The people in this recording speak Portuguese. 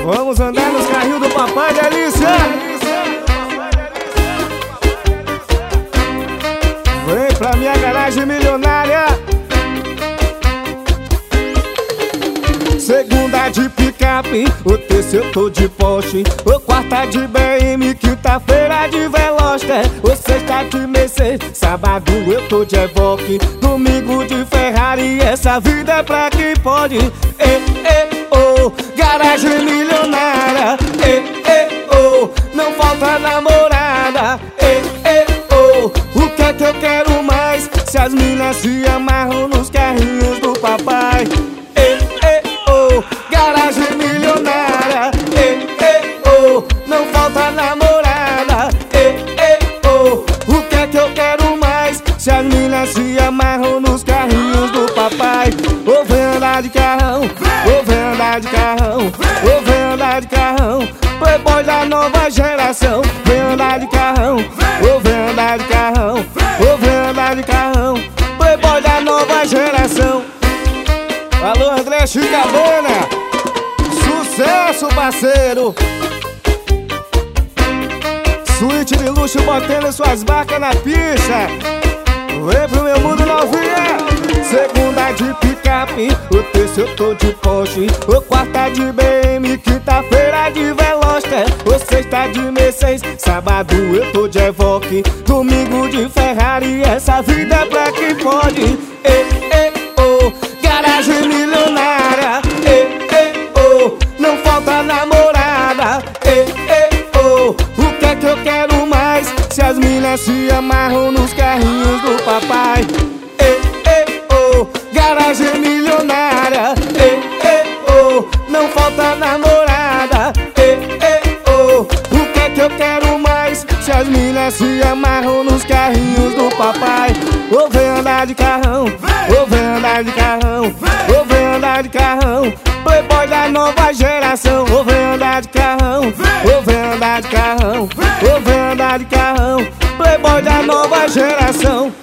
Vamos andar nos carrinhos do papai, delícia! Vem pra minha garagem milionária. Segunda de picape, o terceiro eu tô de Porsche, o quarta de BM, quinta-feira de Veloster, o sexta de Mercedes, sábado eu tô de Evoque, domingo de Ferrari, essa vida é pra quem pode. Oh, garagem milionária. Oh, não falta namorada. Oh, o que é que eu quero mais? Se as minas se amarram nos carrinhos do papai. Oh, garagem milionária. Oh, não falta namorada. Oh, o que é que eu quero mais? Se as minas se amarram nos carrinhos do papai. Ou vem andar de carrão, ou vem andar de carrão, ou vem andar de carrão, playboy da nova geração. Vem andar de carrão, ou vem andar de carrão, ou vem andar de carrão, playboy da nova geração. Alô, André Chicabana, sucesso, parceiro. Suíte de luxo botando suas barcas na pista. Vem pro meu mundo, novinha. Segunda de picape, o terceiro eu tô de Porsche, o quarta de BM, quinta-feira de Veloster, o sexta de Mercedes, sábado eu tô de Evoque, domingo de Ferrari, essa vida é pra quem pode. Oh, garagem milionária. Oh, não falta namorada. Oh, o que é que eu quero mais? Se as minas se amarram nos carrinhos do papai. Oh, garagem milionária. Oh, não falta namorada. Oh, o que é que eu quero mais? Se as minas se amarram nos carrinhos do papai. Ou vem andar de carrão, ou vem andar de carrão, ou vem andar de carrão, playboy da nova geração. Ou vem andar de carrão, ou vem andar de carrão, ou vem andar de carrão, playboy da nova geração.